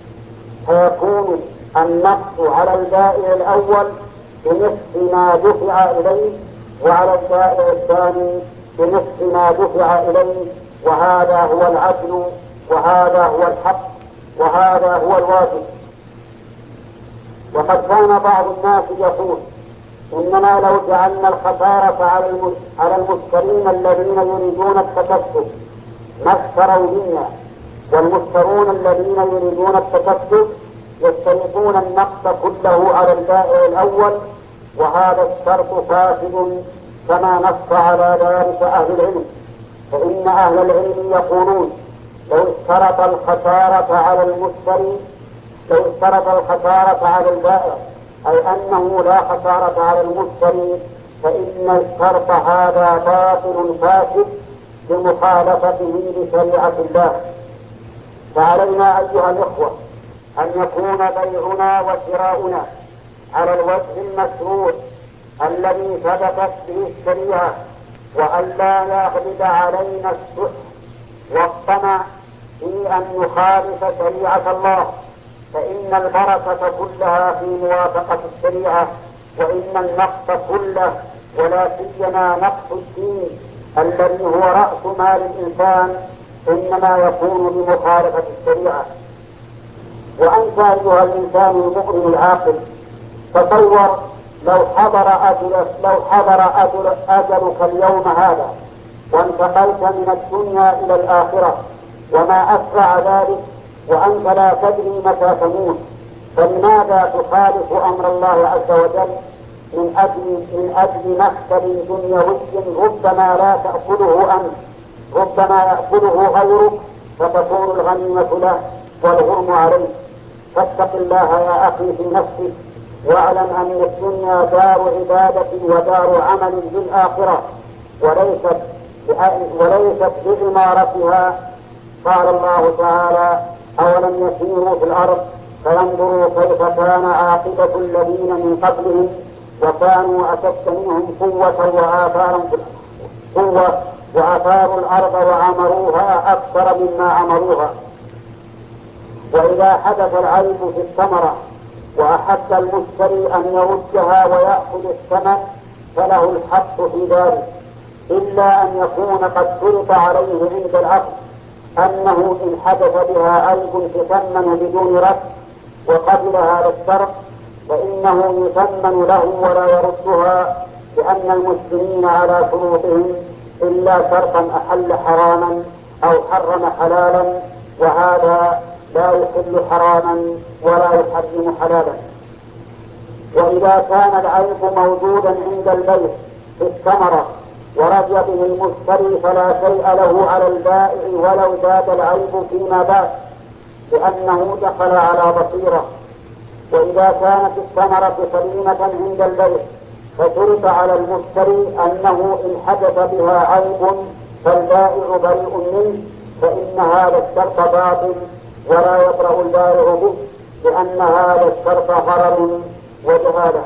فيكون النقص على البائع الأول بنصف ما دفع إليه وعلى البائع الثاني بنصف ما دفع إليه، وهذا هو العدل وهذا هو الحق وهذا هو الواجب. وقد كان بعض الناس يقول إننا لو جعلنا الخسارة على المشترين الذين يريدون التكسب ما اشتروا منا، والمشترون الذين يريدون التكسب يشترطون النقص كله على البائع الأول، وهذا الشرط فاسد كما نص على ذلك أهل العلم. فإن أهل العلم يقولون لو اشترط الخسارة على المشتري، لو اشترط الخسارة على البائع أي أنه لا خسارة على المشتري، فإن الشرط هذا باطل فاسد بمخالفته لشريعة الله. فعلينا أيها الإخوة أن يكون بيعنا وشراؤنا على الوجه المشروع الذي ثبتت به الشريعة، وأن لا يغلب علينا السحر والطمع في أن نخالف شريعة الله، فإن البركة كلها في موافقة الشريعة، وإن النقص كله ولا سيما نقص الدين الذي هو رأس مال الإنسان إنما يكون بمخالفة الشريعة. وأنت أيها الإنسان المؤمن العاقل تصور لو حضر أجلك اليوم هذا وانتقلت من الدنيا إلى الآخرة وما أسرع ذلك وأنت لا تدري متى تموت، فلماذا تخالف أمر الله عز وجل من أجل مكسب دنيوي ربما لا تأكله أنت، ربما يأكله غيرك فتكون الغنيمة له والغرم عليه؟ فاتق الله يا أخي في نفسك، واعلم أن الدنيا دار عبادة ودار عمل للآخرة وليست بإمارتها. قال الله تعالى: أولم يسيروا في الأرض فينظروا كيف كان عاقبة الذين من قبلهم وكانوا أشد منهم قوة وأثاروا الأرض وعمروها أكثر مما عمروها. وإذا حدث العيب في الثمرة وأحب المشتري أن يردها ويأخذ الثمن فله الحق في ذلك، إلا أن يكون قد شرط عليه عند العقد أنه إن حدث بها عيب تثمن بدون رد وقبل هذا الشرط فإنه يثمن له ولا يردها، لأن المسلمين على شروطهم إلا شرطا أحل حراما أو حرم حلالا، وهذا لا يحل حراما ولا يحرم حلالا. وإذا كان العيب موجودا عند البيع في الثمرة ورضي به المشتري فلا شيء له على البائع ولو زاد العيب فيما بعد، لأنه دخل على بصيرة. وإذا كانت الثمرة سليمة عند البيع فشرط على المشتري أنه إن حدث بها عيب فالبائع بريء منه، فإن هذا الشرط باطل ولا يبرأ البائع به، لأن هذا الشرط غرر وجهالة.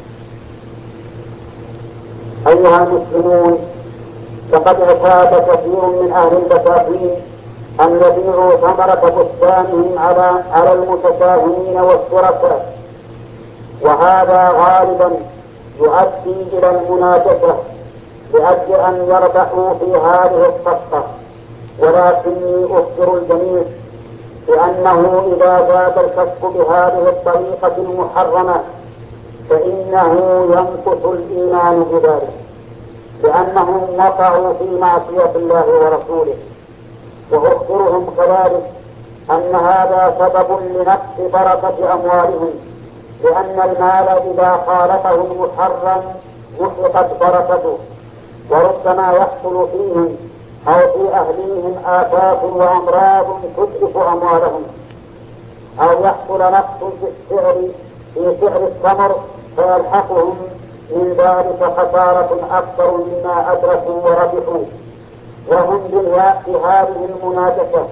أيها المسلمون، لقد اعتاد كثير من أهل البساتين أن يبيعوا ثمرة بستانهم على المتساهمين والشركاء، وهذا غالبا يؤدي إلى المنافسة لأجل أن يربحوا في هذه الصفقة. ولكني أخبر الجميع بأنه إذا زاد الكسب بهذه الطريقة المحرمة فإنه ينقص الإيمان بذلك، لأنهم وقعوا في معصية الله ورسوله. وأخبرهم كذلك أن هذا سبب لنقص بركة أموالهم، لأن المال إذا خالطه المحرم محقت بركته، وربما يحصل فيهم أو في أهليهم آفات وأمراض تتلف أموالهم، أو يحصل نقص في سعر الثمر فيلحقهم من ذلك خسارة أكثر مما أدركوا وربحوا. وهم بهذه المنافسة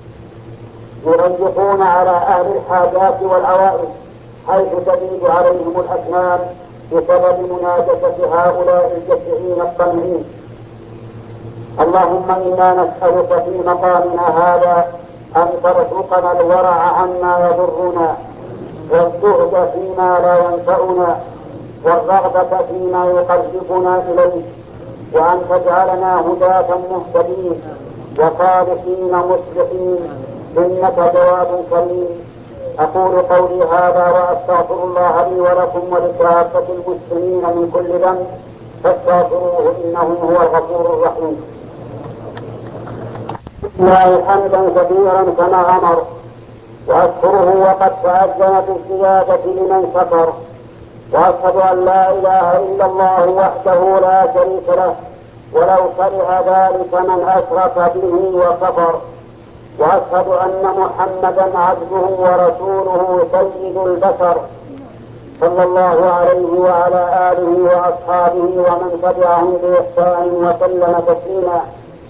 يضيقون على أهل الحاجات والعوائد، حيث تزيد عليهم الأثمان بسبب منافسة هؤلاء الجشعين الطمعين. اللهم إنا نسألك في مقامنا هذا أن ترزقنا الورع عما يضرنا، والزهد فيما لا ينفعنا، والرغبة فيما يقربنا إليك، وأن تجعلنا هداة مهتدين وصالحين مصلحين، إنك جواد كريم. أقول قولي هذا وأستغفر الله لي ولكم ولكافة المسلمين من كل ذنب فاستغفروه إنه هو الغفور الرحيم. الله حمدا كثيرا كما أمر، وأشكره وقد تأذن بالزيادة لمن شكر، وأشهد أن لا إله إلا الله وحده لا شريك له ولو كره ذلك من أشرك به وكفر، وأشهد أن محمدا عبده ورسوله سيد البشر صلى الله عليه وعلى آله وأصحابه ومن تبعهم بإحسان وسلم تسليما.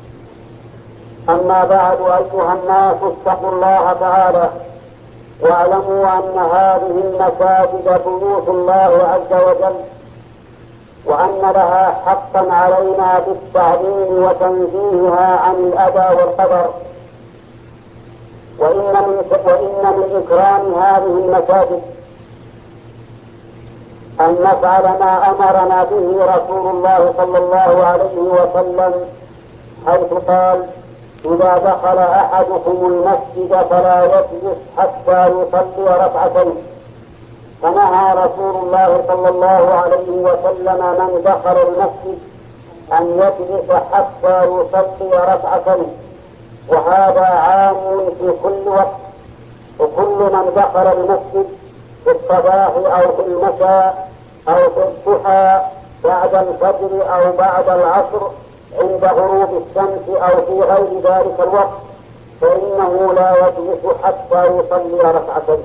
أما بعد، أيها الناس اتقوا الله تعالى واعلموا أن هذه المساجد بيوت الله عز وجل، وأن لها حقا علينا بالتعليم وتنزيهها عن الأذى والقدر. وإن من إكرام هذه المساجد أن نفعل ما أمرنا به رسول الله صلى الله عليه وسلم، حيث قال: إذا دخل أحدكم المسجد فلا يجلس حتى يصلي ركعتين، فنهى رسول الله صلى الله عليه وسلم من دخل المسجد أن يجلس حتى يصلي ركعتين، وهذا عام في كل وقت، وكل من دخل المسجد في الصباح أو في المساء أو في الضحى بعد الفجر أو بعد العصر عند غروب الشمس أو في غير ذلك الوقت فإنه لا يجلس حتى يصلي ركعتين.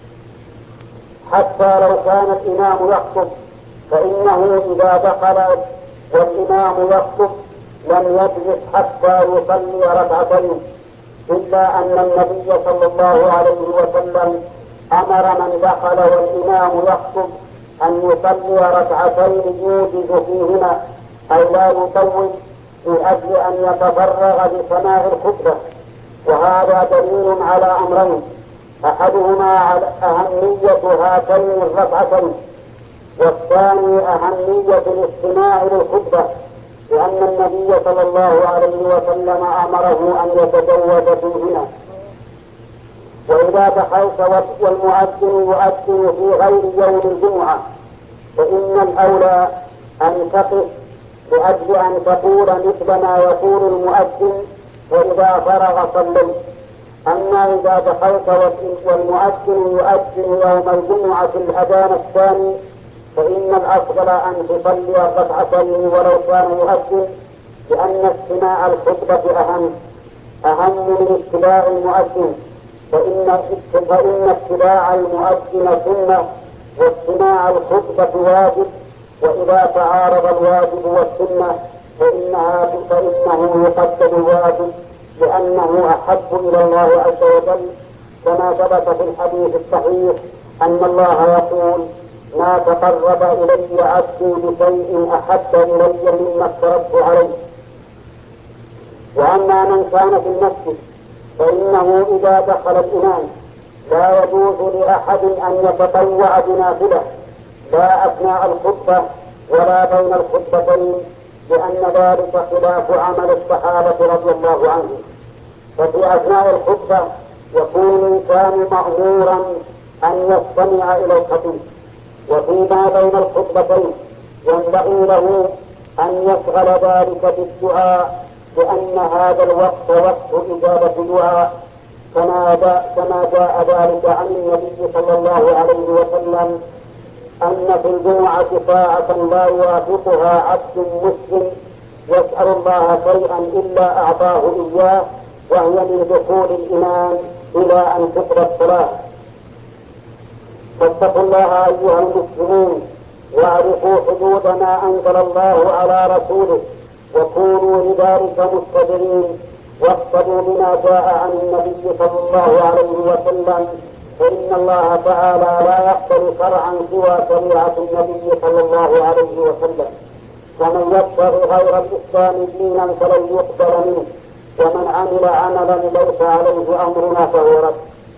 حتى لو كان الإمام يخطب فإنه إذا دخل والإمام يخطب لم يجلس حتى يصلي ركعتين، إلا أن النبي صلى الله عليه وسلم أمر من دخل والإمام يخطب أن يصلي ركعتين يوجز فيهما أي لا يطول من أجل أن يتفرغ بسماع الخطبة. وهذا دليل على أمرين: أحدهما على أهمية هاتين الركعتين، والثاني أهمية الاستماع للخطبة، لأن النبي صلى الله عليه وسلم أمره أن يتجوز فيهما. وإذا دخلت والمؤذن يؤذن في غير يوم الجمعة فإن الأولى أن تقف لأجل أن تقول مثل ما يقول المؤذن وإذا فرغ صليت. أما إذا دخلت والمؤذن يؤذن يوم الجمعة الأذان الثاني فإن الأفضل أن تصلي الركعتين ولو كان يؤذن، لأن استماع الخطبة أهم من اتباع المؤذن، فإن اتباع المؤذن سنة واستماع الخطبة واجب، وإذا تعارض الواجب والسنة فإنه يقدم الواجب لأنه أحب إلى الله عز وجل، كما ثبت في الحديث الصحيح أن الله يقول: ما تقرب إلي عبدي بشيء أحب إلي مما افترضت عليه. وأما من كان في المسجد فإنه إذا دخل الإمام لا يجوز لأحد أن يتطوع بنافلة لا أثناء الخطبة ولا بين الخطبتين، لأن ذلك خلاف عمل الصحابة رضي الله عنهم. ففي أثناء الخطبة يكون الإنسان مأمورا أن يستمع إلى الخطيب، وفيما بين الخطبتين ينبغي له أن يشغل ذلك بالدعاء، لأن هذا الوقت وقت إجابة الدعاء، كما جاء ذلك عن النبي صلى الله عليه وسلم أن في الجمعة ساعة لا يوافقها عبد مسلم يسأل الله شيئا إلا أعطاه إياه، وهي من دخول الإمام إلى أن تقضى الصلاة. فاتقوا الله أيها المسلمون واعرفوا حدود ما أنزل الله على رسوله، وكونوا لذلك مستدرين، واقتدوا بما جاء عن النبي صلى الله عليه وسلم، فإن الله تعالى لا يقبل شرعا سوى شريعة النبي صلى الله عليه وسلم. ومن يبتغي غير الإسلام دينا فلن يقبل منه، ومن عمل عملا ليس عليه أمرنا فهو رد.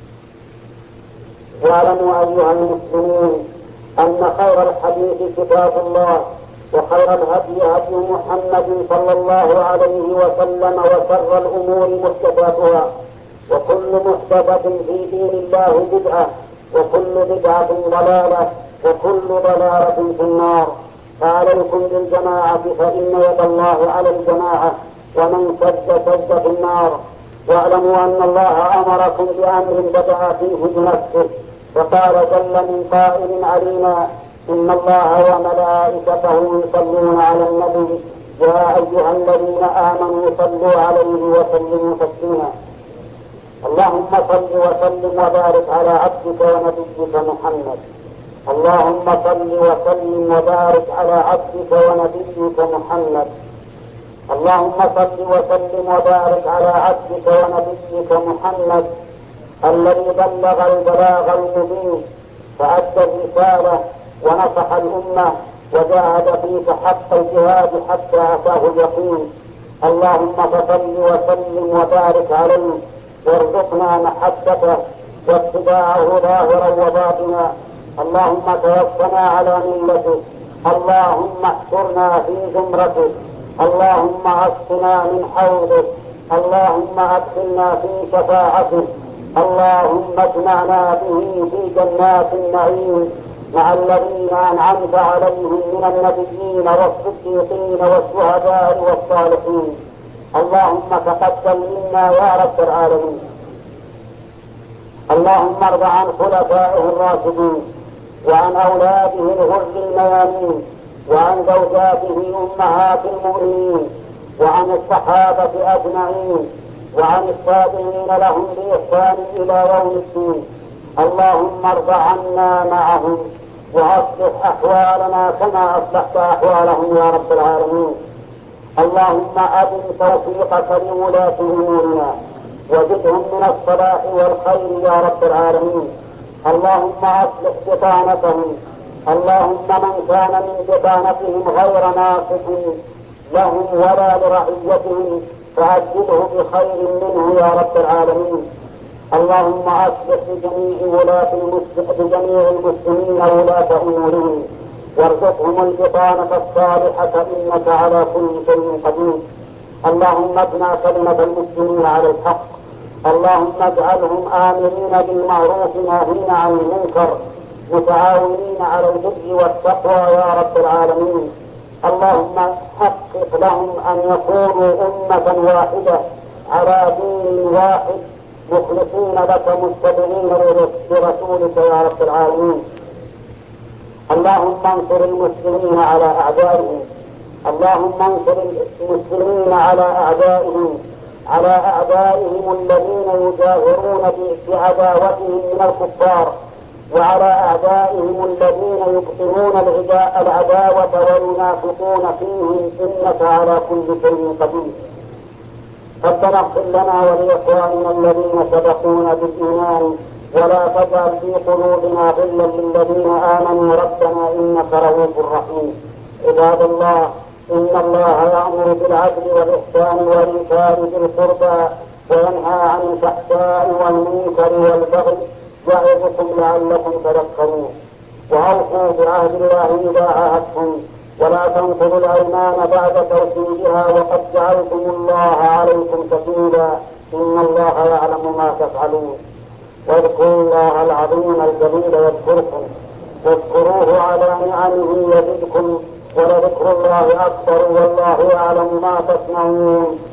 واعلموا أيها المسلمون أن خير الحديث كتاب الله، وخير الهدي هدي محمد صلى الله عليه وسلم، وشر الأمور محدثاتها، وكل محدثة في دين الله بدعة، وكل بدعة ضلالة، وكل ضلالة في النار. فعليكم بالجماعة فإن يد الله على الجماعة، ومن سد في النار. واعلموا أن الله أمركم بأمر بدأ فيه بنفسه، وقال جل من قائل علينا: إن الله وملائكته يصلون على النبي يا أيها الذين آمنوا صلوا عليه وسلموا تسليما. اللهم صل وسلم وبارك على عبدك ونبيك محمد. اللهم صل وسلم وبارك على عبدك ونبيك محمد. اللهم صل وسلم وبارك على عبدك ونبيك محمد الذي بلغ البلاغ المبين فأدى الرسالة ونصح الأمة وجاهد فيك حق الجهاد حتى أتاه اليقين. اللهم فصل وسلم وبارك عليه، وارزقنا محبته واتباعه ظاهرا وباطنا. اللهم توفنا على ملته، اللهم احشرنا في زمرته، اللهم اسقنا من حوضه، اللهم ادخلنا في شفاعته، اللهم اجمعنا به في جنات النعيم مع الذين أنعمت عليهم من النبيين والصديقين والشهداء والصالحين. اللهم تقبل منا يا رب العالمين. اللهم ارض عن خلفائه الراشدين وعن أولاده الغر الميامين وعن زوجاته أمهات المؤمنين وعن الصحابة أجمعين وعن التابعين لهم بإحسان إلى يوم الدين. اللهم ارض عنا معهم وأصلح أحوالنا كما أصلحت أحوالهم يا رب العالمين. اللهم أدم توفيقك لولاة أمورنا وزدهم من الصلاح والخير يا رب العالمين. اللهم أصلح بطانتهم. اللهم من كان من بطانتهم غير ناصح لهم ولا لرعيتهم فعجله بخير منه يا رب العالمين. اللهم أصلح بجميع المسلمين ولاة أمورهم وارزقهم البطانة الصالحة إنك على كل شيء قدير. اللهم ابنى كلمة المسلمين على الحق. اللهم اجعلهم آمرين بالمعروف ناهين عن المنكر متعاونين على البر والتقوى يا رب العالمين. اللهم حقق لهم أن يكونوا أمة واحدة على دين واحد مخلصين لك متبعين لرسولك يا رب العالمين. اللهم انصر المسلمين على أعدائهم. اللهم انصر المسلمين على أعدائهم الذين يجاهرون بعداوتهم من الكفار وعلى أعدائهم الذين يبطنون العداوة وينافقون فيهم إنك على كل شيء قدير. ربنا اغفر لنا ولإخواننا الذين سبقونا بالإيمان ولا تجعل في قلوبنا غلا للذين آمنوا ربنا إنك رؤوف رحيم. عباد الله، إن الله يأمر بالعدل والإحسان وإيتاء ذي القربى وينهى عن الفحشاء والمنكر والبغي يعظكم لعلكم تذكرون. وأوفوا بعهد الله إذا عاهدتم ولا تنقضوا الأيمان بعد توكيدها وقد جعلتم الله عليكم كفيلا إن الله يعلم ما تفعلون. واذكروا الله العظيم الجليل يذكركم واذكروه على نعمه يزدكم ولذكر الله أكبر والله يعلم ما تصنعون.